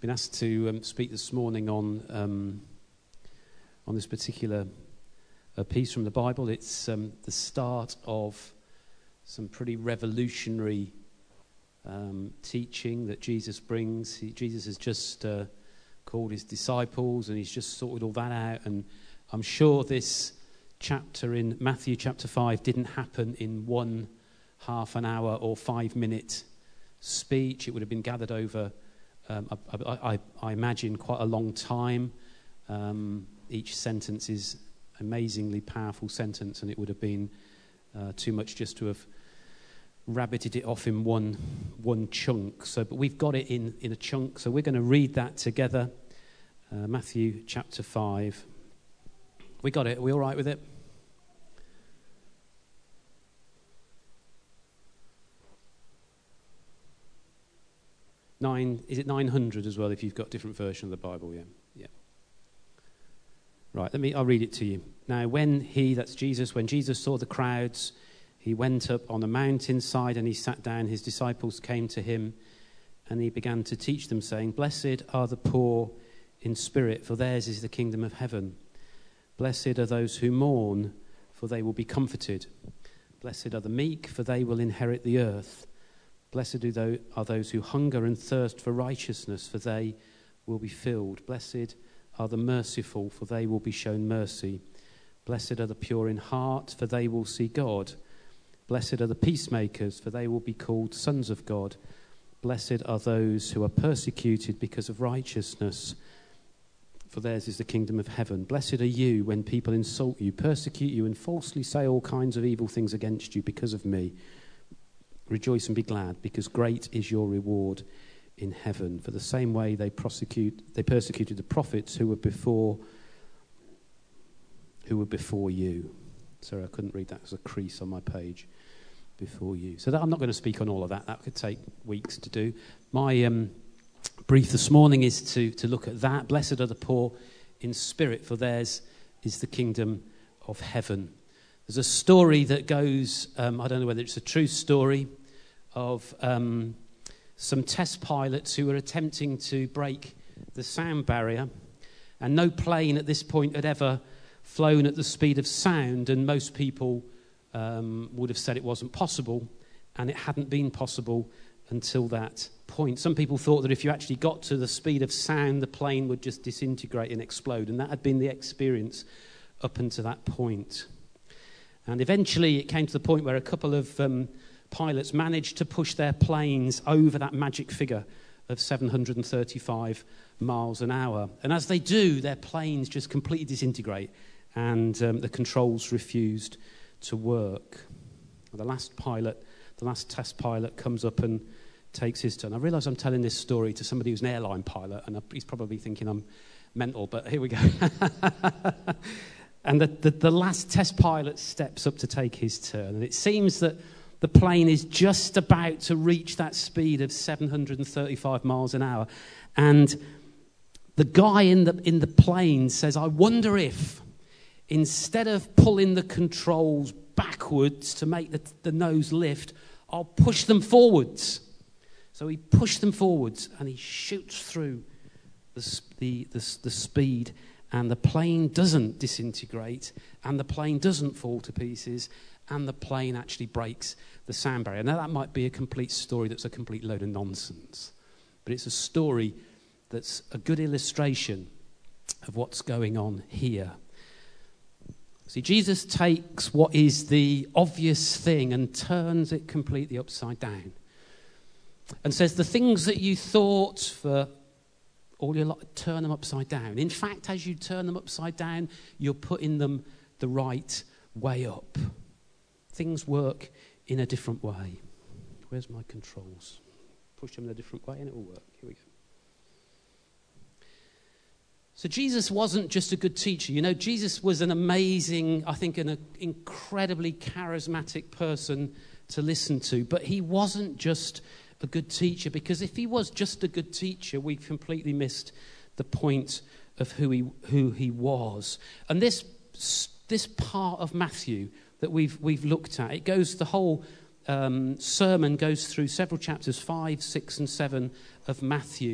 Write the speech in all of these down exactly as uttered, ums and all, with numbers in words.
been asked to um, speak this morning on um, on this particular uh, piece from the Bible. It's um, the start of some pretty revolutionary um, teaching that Jesus brings. He, Jesus has just uh, called his disciples, and he's just sorted all that out. And I'm sure this chapter in Matthew chapter five didn't happen in one half an hour or five minute speech. It would have been gathered over Um, I, I, I imagine quite a long time. Um, each sentence is amazingly powerful sentence, and it would have been uh, too much just to have rabbited it off in one one chunk. So, but we've got it in, in a chunk, so we're going to read that together. Uh, Matthew chapter five. We got it? Are we all right with it? Nine, is it nine hundred as well if you've got a different version of the Bible? Yeah, yeah. Right, let me, I'll read it to you. Now, when he, that's Jesus, when Jesus saw the crowds, he went up on a mountainside and he sat down. His disciples came to him and he began to teach them, saying, "Blessed are the poor in spirit, for theirs is the kingdom of heaven. Blessed are those who mourn, for they will be comforted. Blessed are the meek, for they will inherit the earth. Blessed are those who hunger and thirst for righteousness, for they will be filled. Blessed are the merciful, for they will be shown mercy. Blessed are the pure in heart, for they will see God. Blessed are the peacemakers, for they will be called sons of God. Blessed are those who are persecuted because of righteousness, for theirs is the kingdom of heaven. Blessed are you when people insult you, persecute you, and falsely say all kinds of evil things against you because of me. Rejoice and be glad, because great is your reward in heaven. For the same way they prosecute, they persecuted the prophets who were before, who were before you." Sorry, I couldn't read that. There's a crease on my page. Before you. So that, I'm not going to speak on all of that. That could take weeks to do. My um, brief this morning is to to look at that. Blessed are the poor in spirit, for theirs is the kingdom of heaven. There's a story that goes, um, I don't know whether it's a true story, of um, some test pilots who were attempting to break the sound barrier. And no plane at this point had ever flown at the speed of sound, and most people um, would have said it wasn't possible, and it hadn't been possible until that point. Some people thought that if you actually got to the speed of sound, the plane would just disintegrate and explode, and that had been the experience up until that point. And eventually it came to the point where a couple of um, pilots managed to push their planes over that magic figure of seven hundred thirty-five miles an hour. And as they do, their planes just completely disintegrate, and um, the controls refused to work. The last pilot, the last test pilot comes up and takes his turn. I realise I'm telling this story to somebody who's an airline pilot, and he's probably thinking I'm mental, but here we go. And the, the, the last test pilot steps up to take his turn. And it seems that the plane is just about to reach that speed of seven hundred thirty-five miles an hour. And the guy in the, in the plane says, "I wonder if, instead of pulling the controls backwards to make the, the nose lift, I'll push them forwards." So he pushed them forwards and he shoots through the, the, the, the speed. And the plane doesn't disintegrate, and the plane doesn't fall to pieces, and the plane actually breaks the sound barrier. Now, that might be a complete story that's a complete load of nonsense, but it's a story that's a good illustration of what's going on here. See, Jesus takes what is the obvious thing and turns it completely upside down, and says the things that you thought for all your life, turn them upside down. In fact, as you turn them upside down, you're putting them the right way up. Things work in a different way. Where's my controls? Push them in a different way and it will work. Here we go. So Jesus wasn't just a good teacher. You know, Jesus was an amazing, I think, an incredibly charismatic person to listen to. But he wasn't just a good teacher, because if he was just a good teacher, we've completely missed the point of who he who he was. And this this part of Matthew that we've we've looked at, it goes the whole um, sermon goes through several chapters, five, six, and seven of Matthew.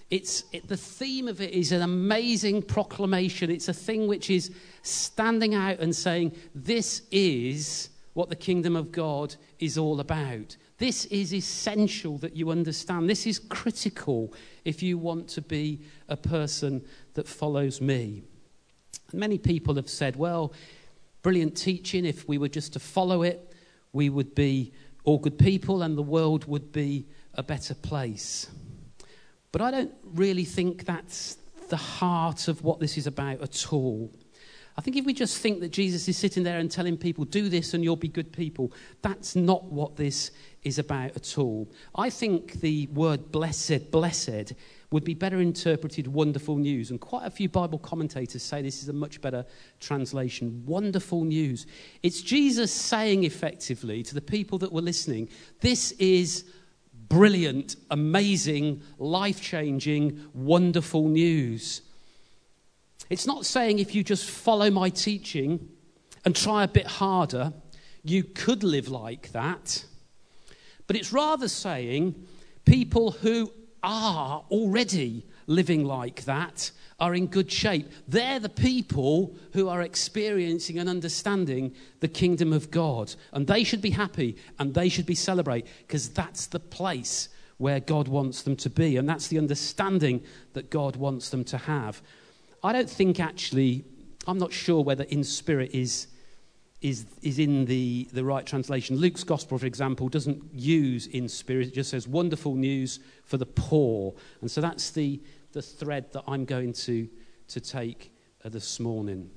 It's it, the theme of it is an amazing proclamation. It's a thing which is standing out and saying, this is what the kingdom of God is all about. This is essential that you understand. This is critical if you want to be a person that follows me. And many people have said, well, brilliant teaching. If we were just to follow it, we would be all good people and the world would be a better place. But I don't really think that's the heart of what this is about at all. I think if we just think that Jesus is sitting there and telling people, do this and you'll be good people, that's not what this is about at all. I think the word blessed, blessed, would be better interpreted wonderful news. And quite a few Bible commentators say this is a much better translation. Wonderful news. It's Jesus saying effectively to the people that were listening, this is brilliant, amazing, life-changing, wonderful news. It's not saying if you just follow my teaching and try a bit harder, you could live like that. But it's rather saying people who are already living like that are in good shape. They're the people who are experiencing and understanding the kingdom of God. And they should be happy and they should be celebrate because that's the place where God wants them to be. And that's the understanding that God wants them to have. I don't think actually, I'm not sure whether in spirit is is is in the, the right translation. Luke's gospel, for example, doesn't use in spirit. It just says wonderful news for the poor. And so that's the, the thread that I'm going to, to take uh, this morning.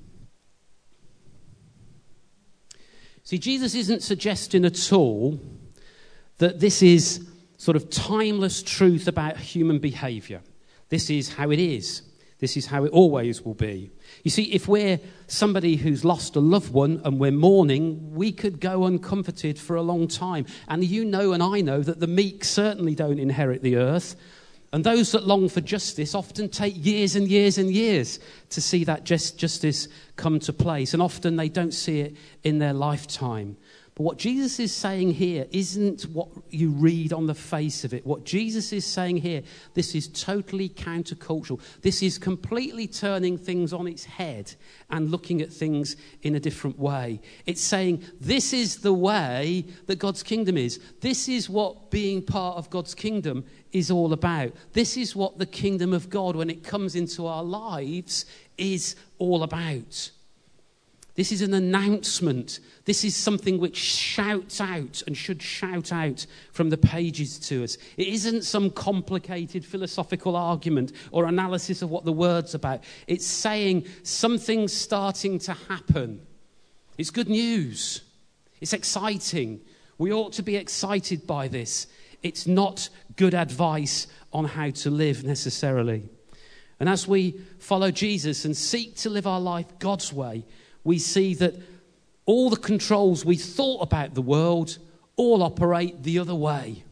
See, Jesus isn't suggesting at all that this is sort of timeless truth about human behaviour. This is how it is. This is how it always will be. You see, if we're somebody who's lost a loved one and we're mourning, we could go uncomforted for a long time. And you know and I know that the meek certainly don't inherit the earth. And those that long for justice often take years and years and years to see that just justice come to place. And often they don't see it in their lifetime. But what Jesus is saying here isn't what you read on the face of it. What Jesus is saying here, this is totally countercultural. This is completely turning things on its head and looking at things in a different way. It's saying this is the way that God's kingdom is. This is what being part of God's kingdom is all about. This is what the kingdom of God, when it comes into our lives, is all about. This is an announcement. This is something which shouts out and should shout out from the pages to us. It isn't some complicated philosophical argument or analysis of what the word's about. It's saying something's starting to happen. It's good news. It's exciting. We ought to be excited by this. It's not good advice on how to live necessarily. And as we follow Jesus and seek to live our life God's way, we see that all the controls we thought about the world all operate the other way.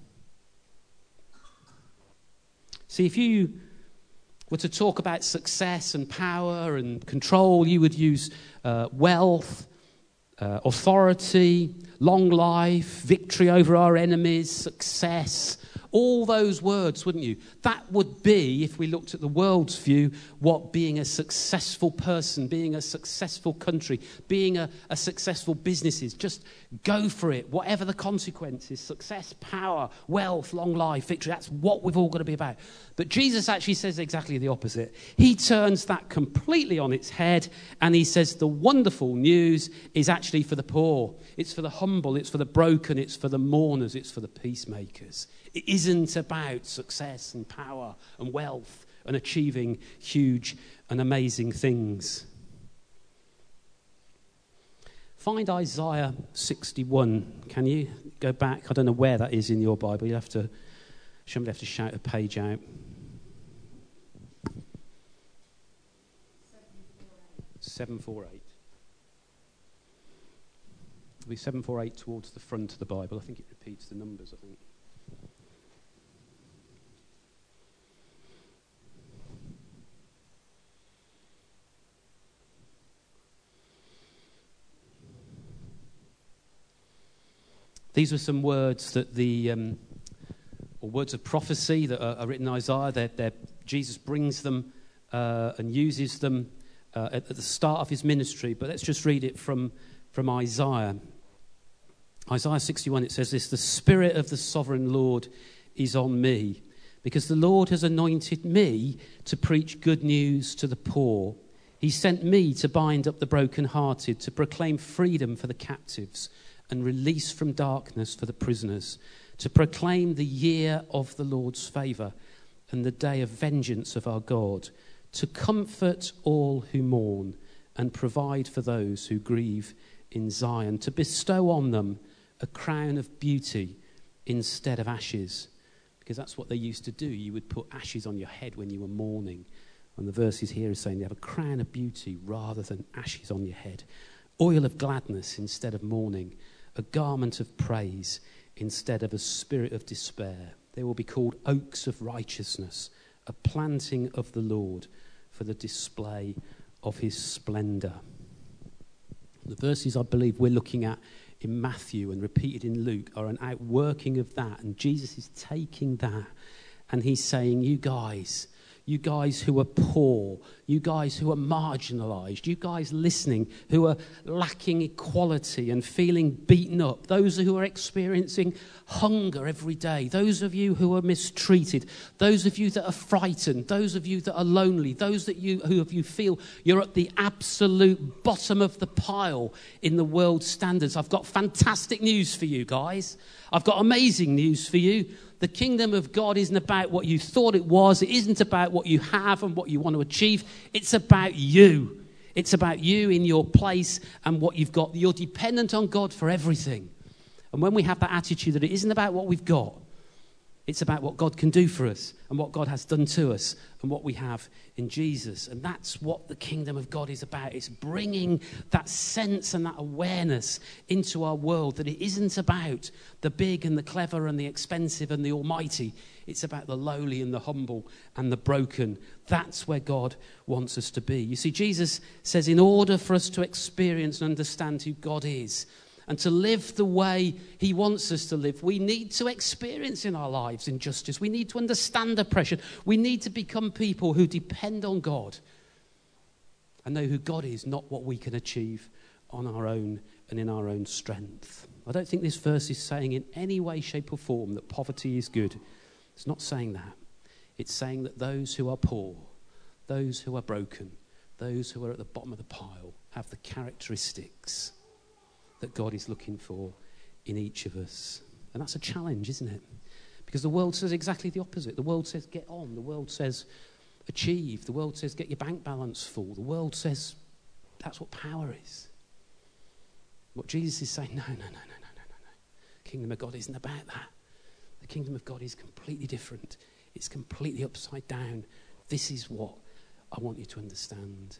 See, if you were to talk about success and power and control, you would use uh, wealth, uh, authority, long life, victory over our enemies, success, all those words, wouldn't you? That would be, if we looked at the world's view, what being a successful person, being a successful country, being a, a successful business is. Just go for it, whatever the consequences. Success, power, wealth, long life, victory. That's what we've all got to be about. But Jesus actually says exactly the opposite. He turns that completely on its head, and he says the wonderful news is actually for the poor. It's for the humble, it's for the broken, it's for the mourners, it's for the peacemakers. It isn't about success and power and wealth and achieving huge and amazing things. Find Isaiah sixty-one. Can you go back? I don't know where that is in your Bible. You have to, somebody have to shout a page out. seven forty-eight. It'll be seven forty-eight towards the front of the Bible. I think it repeats the numbers, I think. These were some words that the, um, or words of prophecy that are, are written in Isaiah. They're, they're Jesus brings them uh, and uses them uh, at, at the start of his ministry. But let's just read it from, from Isaiah. Isaiah sixty-one, it says this: "The Spirit of the Sovereign Lord is on me, because the Lord has anointed me to preach good news to the poor. He sent me to bind up the brokenhearted, to proclaim freedom for the captives and release from darkness for the prisoners, to proclaim the year of the Lord's favour and the day of vengeance of our God, to comfort all who mourn and provide for those who grieve in Zion, to bestow on them a crown of beauty instead of ashes." Because that's what they used to do. You would put ashes on your head when you were mourning. And the verses here is saying they have a crown of beauty rather than ashes on your head. Oil of gladness instead of mourning. A garment of praise instead of a spirit of despair. They will be called oaks of righteousness, a planting of the Lord for the display of his splendour. The verses I believe we're looking at in Matthew and repeated in Luke are an outworking of that. And Jesus is taking that and he's saying, you guys, you guys who are poor, you guys who are marginalised, you guys listening who are lacking equality and feeling beaten up, those who are experiencing hunger every day, those of you who are mistreated, those of you that are frightened, those of you that are lonely, those that you who of you feel you're at the absolute bottom of the pile in the world standards. I've got fantastic news for you guys. I've got amazing news for you. The kingdom of God isn't about what you thought it was. It isn't about what you have and what you want to achieve. It's about you. It's about you in your place and what you've got. You're dependent on God for everything. And when we have that attitude that it isn't about what we've got, it's about what God can do for us and what God has done to us and what we have in Jesus. And that's what the kingdom of God is about. It's bringing that sense and that awareness into our world that it isn't about the big and the clever and the expensive and the almighty. It's about the lowly and the humble and the broken. That's where God wants us to be. You see, Jesus says in order for us to experience and understand who God is, and to live the way he wants us to live, we need to experience in our lives injustice. We need to understand oppression. We need to become people who depend on God and know who God is, not what we can achieve on our own and in our own strength. I don't think this verse is saying in any way, shape or form that poverty is good. It's not saying that. It's saying that those who are poor, those who are broken, those who are at the bottom of the pile have the characteristics that God is looking for in each of us. And that's a challenge, isn't it? Because the world says exactly the opposite. The world says get on. The world says achieve. The world says get your bank balance full. The world says that's what power is. What Jesus is saying, no, no, no, no, no, no, no, no. The kingdom of God isn't about that. The kingdom of God is completely different. It's completely upside down. This is what I want you to understand.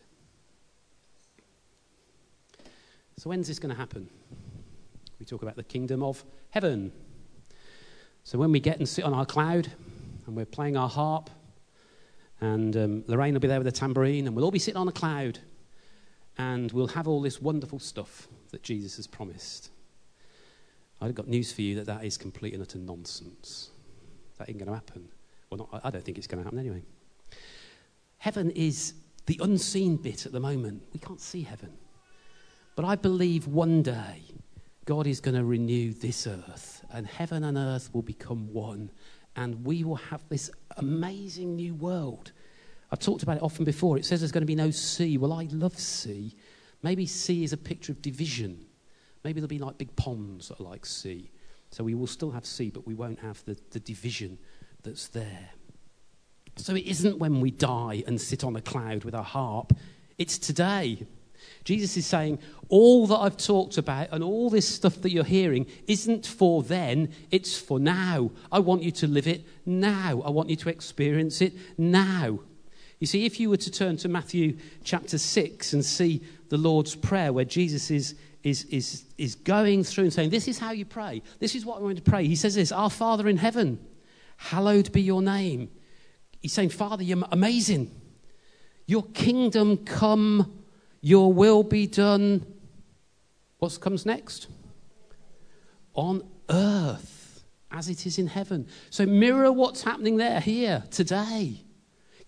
So when's this going to happen? We talk about the kingdom of heaven. So when we get and sit on our cloud and we're playing our harp and um, Lorraine will be there with a tambourine and we'll all be sitting on a cloud and we'll have all this wonderful stuff that Jesus has promised. I've got news for you that that is complete and utter nonsense. That ain't going to happen. Well, not, I don't think it's going to happen anyway. Heaven is the unseen bit at the moment. We can't see heaven. But I believe one day God is going to renew this earth and heaven and earth will become one and we will have this amazing new world. I've talked about it often before. It says there's going to be no sea. Well, I love sea. Maybe sea is a picture of division. Maybe there'll be like big ponds that are like sea. So we will still have sea, but we won't have the, the division that's there. So it isn't when we die and sit on a cloud with our harp. It's today. Jesus is saying, all that I've talked about and all this stuff that you're hearing isn't for then, it's for now. I want you to live it now. I want you to experience it now. You see, if you were to turn to Matthew chapter six and see the Lord's Prayer where Jesus is, is, is, is going through and saying, this is how you pray. This is what I'm going to pray. He says this, Our Father in heaven, hallowed be your name. He's saying, Father, you're amazing. Your kingdom come. Your will be done. What comes next? On earth as it is in heaven. So mirror what's happening there, here, today.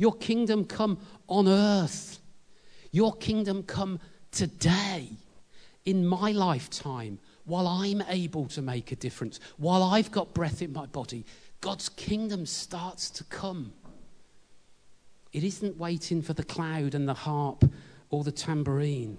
Your kingdom come on earth. Your kingdom come today, in my lifetime, while I'm able to make a difference, while I've got breath in my body. God's kingdom starts to come. It isn't waiting for the cloud and the harp or the tambourine.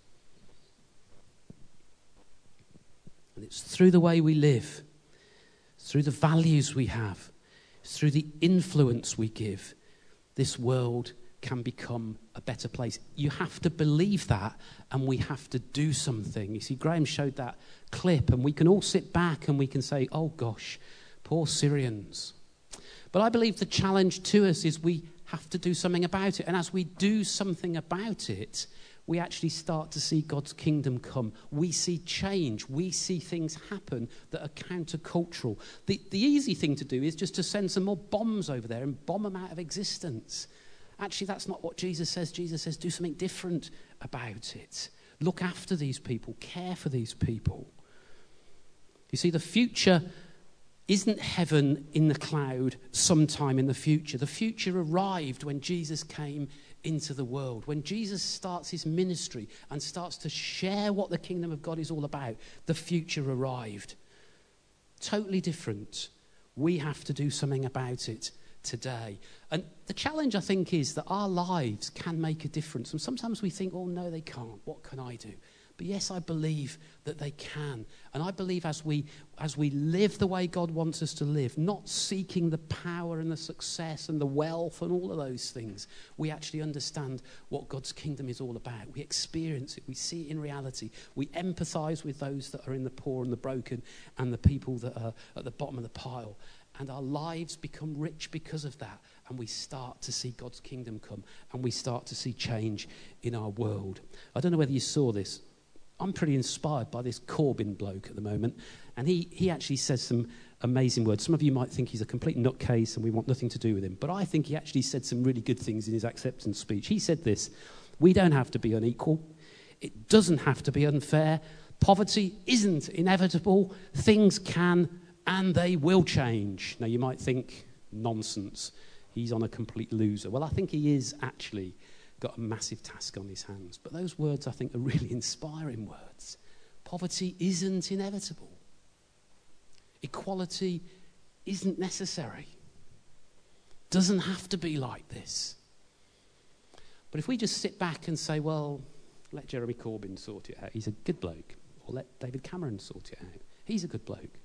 And it's through the way we live, through the values we have, through the influence we give, this world can become a better place. You have to believe that, and we have to do something. You see, Graham showed that clip, and we can all sit back and we can say, oh gosh, poor Syrians. But I believe the challenge to us is we have to do something about it. And as we do something about it, we actually start to see God's kingdom come. We see change. We see things happen that are countercultural. The, the easy thing to do is just to send some more bombs over there and bomb them out of existence. Actually, that's not what Jesus says. Jesus says, do something different about it. Look after these people. Care for these people. You see, the future isn't heaven in the cloud sometime in the future. The future arrived when Jesus came into the world. When Jesus starts his ministry and starts to share what the kingdom of God is all about, the future arrived. Totally different. We have to do something about it today. And the challenge, I think, is that our lives can make a difference. And sometimes we think, oh, no, they can't. What can I do? But yes, I believe that they can. And I believe as we as we live the way God wants us to live, not seeking the power and the success and the wealth and all of those things, we actually understand what God's kingdom is all about. We experience it. We see it in reality. We empathize with those that are in the poor and the broken and the people that are at the bottom of the pile. And our lives become rich because of that. And we start to see God's kingdom come. And we start to see change in our world. I don't know whether you saw this. I'm pretty inspired by this Corbyn bloke at the moment. And he, he actually says some amazing words. Some of you might think he's a complete nutcase and we want nothing to do with him. But I think he actually said some really good things in his acceptance speech. He said this: we don't have to be unequal. It doesn't have to be unfair. Poverty isn't inevitable. Things can and they will change. Now, you might think, nonsense. He's on a complete loser. Well, I think he is actually got a massive task on his hands. But those words, I think, are really inspiring words. Poverty isn't inevitable. Equality isn't necessary. Doesn't have to be like this. But if we just sit back and say, well, let Jeremy Corbyn sort it out. He's a good bloke. Or let David Cameron sort it out. He's a good bloke.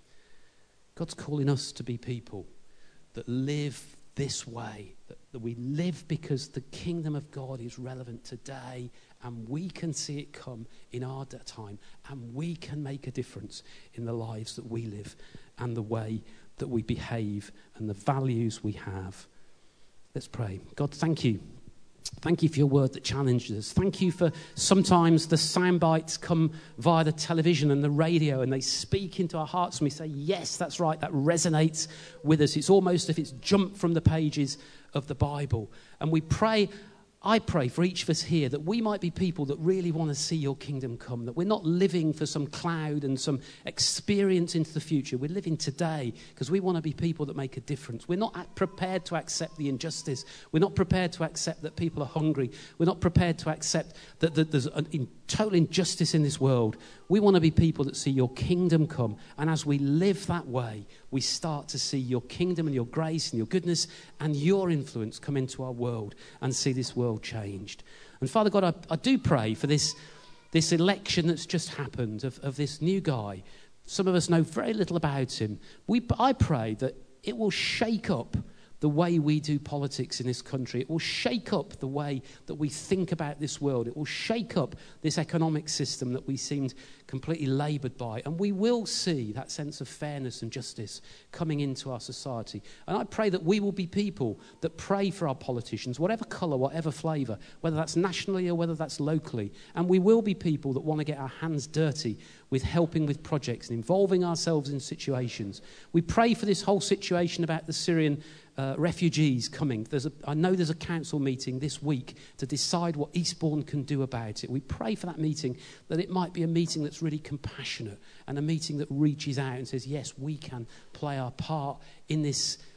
God's calling us to be people that live this way, that, that we live because the kingdom of God is relevant today, and we can see it come in our time, and we can make a difference in the lives that we live and the way that we behave and the values we have. Let's pray. God, thank you. Thank you for your word that challenges us. Thank you for sometimes the sound bites come via the television and the radio and they speak into our hearts and we say, yes, that's right, that resonates with us. It's almost as if it's jumped from the pages of the Bible. And we pray, I pray for each of us here that we might be people that really want to see your kingdom come, that we're not living for some cloud and some experience into the future. We're living today because we want to be people that make a difference. We're not prepared to accept the injustice. We're not prepared to accept that people are hungry. We're not prepared to accept that, that there's a in, total injustice in this world. We want to be people that see your kingdom come. And as we live that way, we start to see your kingdom and your grace and your goodness and your influence come into our world and see this world changed. And Father God, I, I do pray for this, this election that's just happened of, of this new guy. Some of us know very little about him. We, I pray that it will shake up the way we do politics in this country. It will shake up the way that we think about this world. It will shake up this economic system that we seemed completely laboured by. And we will see that sense of fairness and justice coming into our society. And I pray that we will be people that pray for our politicians, whatever colour, whatever flavour, whether that's nationally or whether that's locally. And we will be people that want to get our hands dirty with helping with projects and involving ourselves in situations. We pray for this whole situation about the Syrian Uh, refugees coming. There's a, I know there's a council meeting this week to decide what Eastbourne can do about it. We pray for that meeting, that it might be a meeting that's really compassionate and a meeting that reaches out and says, yes, we can play our part in this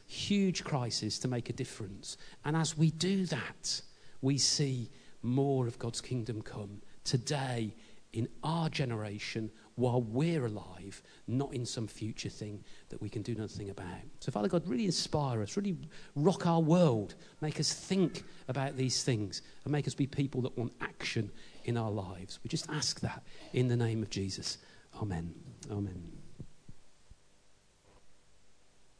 huge crisis to make a difference. And as we do that, we see more of God's kingdom come today in our generation while we're alive, not in some future thing that we can do nothing about. So Father God, really inspire us, really rock our world, make us think about these things and make us be people that want action in our lives. We just ask that in the name of Jesus. Amen. Amen.